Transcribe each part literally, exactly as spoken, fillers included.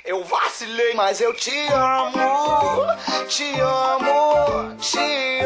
Eu vacilei, mas eu te amo, te amo, te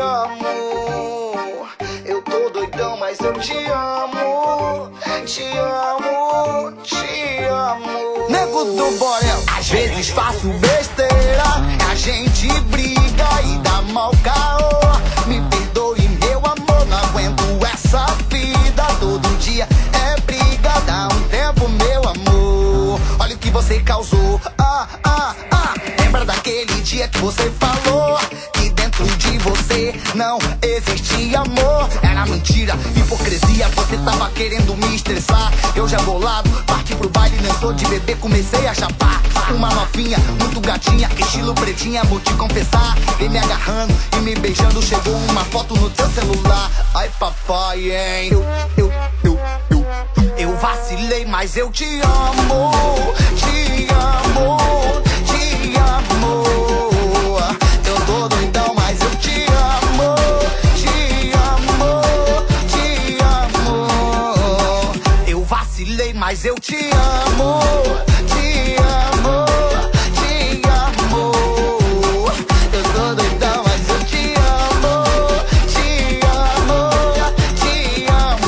amo. Eu tô doidão, mas eu te amo, te amo, te amo. Nego do Borel, às vezes faço besteira, a gente briga e dá mal caô. Me perdoe, meu amor, não aguento essa vida. Todo dia é briga, dá um tempo, meu amor. Olha o que você causou, ah, ah, ah. Lembra daquele dia que você falou que dentro de você não existe amor? Era mentira, hipocrisia, você tava querendo me estressar. Eu já bolado, parti pro baile, nem sou de bebê, comecei a chapar. Uma novinha, muito gatinha, estilo pretinha, vou te confessar. Vem me agarrando e me beijando, chegou uma foto no teu celular. Ai papai, hein, eu, eu, eu, eu Eu vacilei, mas eu te amo, te amo, te amo. Eu tô doidão, mas eu te amo, te amo, te amo. Eu vacilei, mas eu te amo, te amo, te amo. Eu tô doidão, mas eu te amo, te amo, te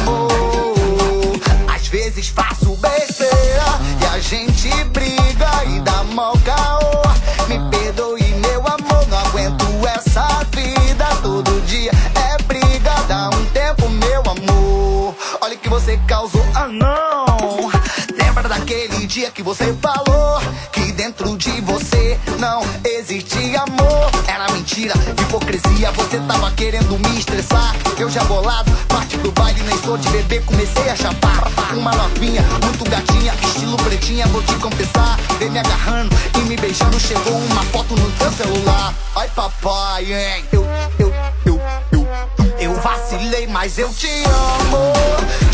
amo. Às vezes faço besteira e a gente briga e dá mal caô. Me perdoe, meu amor, não aguento essa vida. Todo dia é briga, dá um tempo, meu amor. Olha o que você causou, ah não. Lembra daquele dia que você falou que dentro de você não existe amor? Era mentira, hipocrisia, você tava querendo me estressar. Eu já bolado, parti pro baile, nem sou de bebê, comecei a chapar. Uma novinha, muito gatinha, estilo pretinha, vou te confessar. Vem me agarrando e me beijando, chegou uma foto no teu celular. Ai papai, hein, eu, eu, eu, eu Eu vacilei, mas eu te amo,